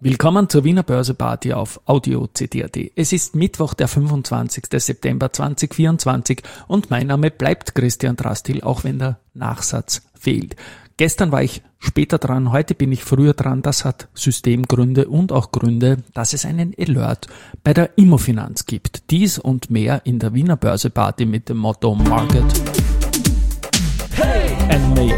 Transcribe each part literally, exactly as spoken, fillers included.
Willkommen zur Wiener Börse-Party auf Audio C T A T. Es ist Mittwoch, der fünfundzwanzigster September zweitausendvierundzwanzig und mein Name bleibt Christian Drastil, auch wenn der Nachsatz fehlt. Gestern war ich später dran, heute bin ich früher dran. Das hat Systemgründe und auch Gründe, dass es einen Alert bei der Immofinanz gibt. Dies und mehr in der Wiener Börse-Party mit dem Motto Market hey! and Me.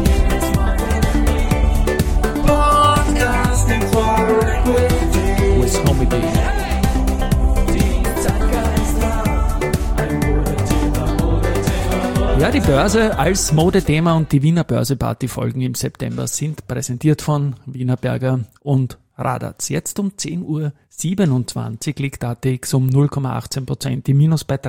Ja, die Börse als Modethema und die Wiener Börse-Party Folgen im September sind präsentiert von Wienerberger und Radatz. Jetzt um zehn Uhr siebenundzwanzig liegt A T X um null Komma achtzehn Prozent im Minus bei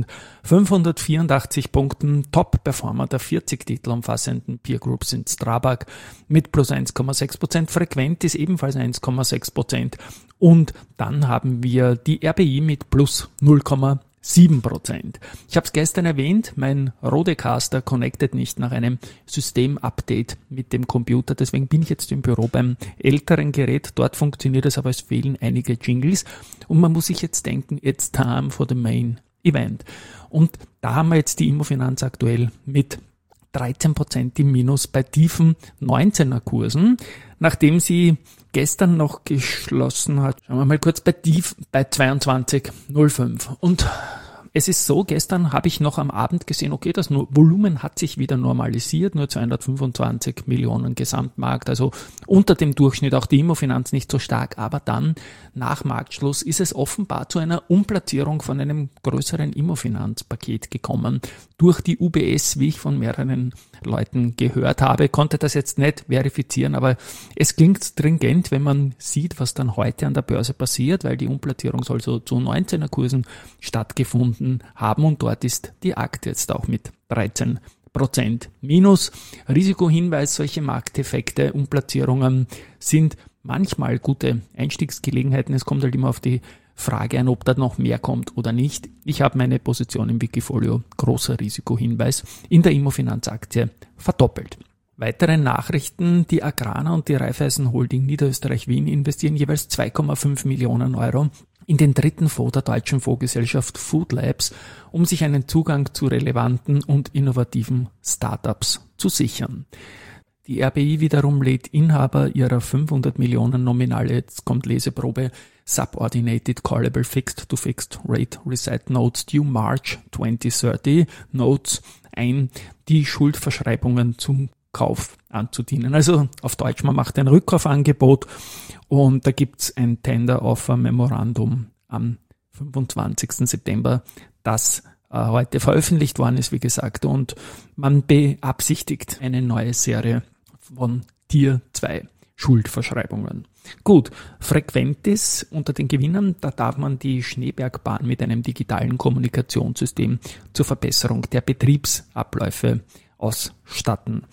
dreitausendfünfhundertvierundachtzig Punkten. Top-Performer der vierzig Titel umfassenden Peer Group sind Strabag mit plus eins Komma sechs Prozent, Frequent ist ebenfalls eins Komma sechs Prozent und dann haben wir die R B I mit plus null Komma sieben Prozent. Ich habe es gestern erwähnt, mein Rodecaster connectet nicht nach einem System-Update mit dem Computer, deswegen bin ich jetzt im Büro beim älteren Gerät. Dort funktioniert es, aber es fehlen einige Jingles und man muss sich jetzt denken, it's time for the main event. Und da haben wir jetzt die Immofinanz aktuell mit dreizehn Prozent im Minus bei tiefen neunzehner Kursen, nachdem sie gestern noch geschlossen hat. Schauen wir mal kurz bei tief bei zweiundzwanzig Komma null fünf. Und es ist so, gestern habe ich noch am Abend gesehen, okay, das Volumen hat sich wieder normalisiert, nur zweihundertfünfundzwanzig Millionen Gesamtmarkt, also unter dem Durchschnitt, auch die Immofinanz nicht so stark, aber dann nach Marktschluss ist es offenbar zu einer Umplatzierung von einem größeren Immofinanzpaket gekommen. Durch die U B S, wie ich von mehreren Leuten gehört habe, konnte das jetzt nicht verifizieren, aber es klingt stringent, wenn man sieht, was dann heute an der Börse passiert, weil die Umplatzierung soll so zu neunzehner Kursen stattgefunden haben und dort ist die Aktie jetzt auch mit dreizehn Prozent minus. Risikohinweis, solche Markteffekte, Umplatzierungen sind manchmal gute Einstiegsgelegenheiten. Es kommt halt immer auf die Frage an, ob da noch mehr kommt oder nicht. Ich habe meine Position im Wikifolio, großer Risikohinweis, in der Immofinanz-Aktie verdoppelt. Weitere Nachrichten, die Agrana und die Raiffeisen Holding Niederösterreich Wien investieren jeweils zwei Komma fünf Millionen Euro in den dritten Fonds der deutschen Fondsgesellschaft Food Labs, um sich einen Zugang zu relevanten und innovativen Startups zu sichern. Die R B I wiederum lädt Inhaber ihrer fünfhundert Millionen Nominale, jetzt kommt Leseprobe, Subordinated Callable Fixed to Fixed Rate Reset Notes due March twenty thirty Notes ein, die Schuldverschreibungen zum Kauf anzudienen. Also auf Deutsch, man macht ein Rückkaufangebot und da gibt's ein Tender Offer Memorandum am fünfundzwanzigsten September, das äh, heute veröffentlicht worden ist, wie gesagt, und man beabsichtigt eine neue Serie von Tier zwei Schuldverschreibungen. Gut, Frequentis unter den Gewinnern, da darf man die Schneebergbahn mit einem digitalen Kommunikationssystem zur Verbesserung der Betriebsabläufe ausstatten.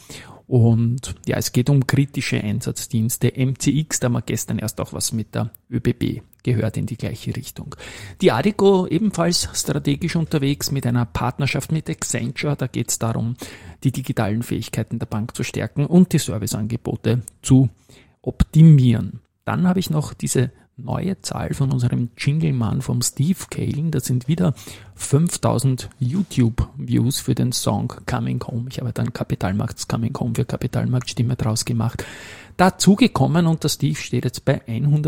Und ja, es geht um kritische Einsatzdienste. M C X, da haben wir gestern erst auch was mit der ÖBB gehört in die gleiche Richtung. Die Addiko ebenfalls strategisch unterwegs mit einer Partnerschaft mit Accenture. Da geht es darum, die digitalen Fähigkeiten der Bank zu stärken und die Serviceangebote zu optimieren. Dann habe ich noch diese neue Zahl von unserem Jinglemann vom Steve Kalen. Das sind wieder fünftausend YouTube-Views für den Song Coming Home. Ich habe dann Kapitalmarkts Coming Home für Kapitalmarktstimme draus gemacht. Dazu gekommen und der Steve steht jetzt bei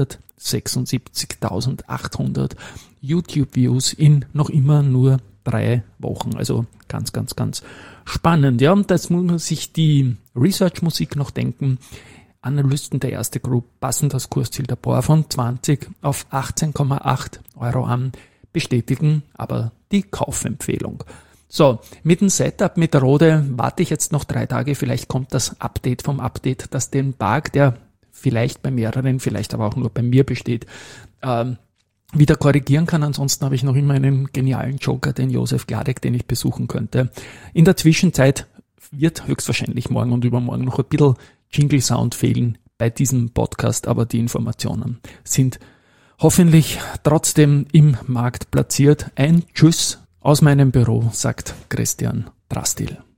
hundertsechsundsiebzigtausendachthundert YouTube-Views in noch immer nur drei Wochen. Also ganz, ganz, ganz spannend. Ja, und das muss man sich die Research-Musik noch denken. Analysten der Erste Group passen das Kursziel der P O R von zwanzig auf achtzehn Komma acht Euro an, bestätigen aber die Kaufempfehlung. So, mit dem Setup, mit der Rode warte ich jetzt noch drei Tage, vielleicht kommt das Update vom Update, das den Bug, der vielleicht bei mehreren, vielleicht aber auch nur bei mir besteht, ähm, wieder korrigieren kann. Ansonsten habe ich noch immer einen genialen Joker, den Josef Gladek, den ich besuchen könnte. In der Zwischenzeit wird höchstwahrscheinlich morgen und übermorgen noch ein bisschen Jingle-Sound fehlen bei diesem Podcast, aber die Informationen sind hoffentlich trotzdem im Markt platziert. Ein Tschüss aus meinem Büro, sagt Christian Drastil.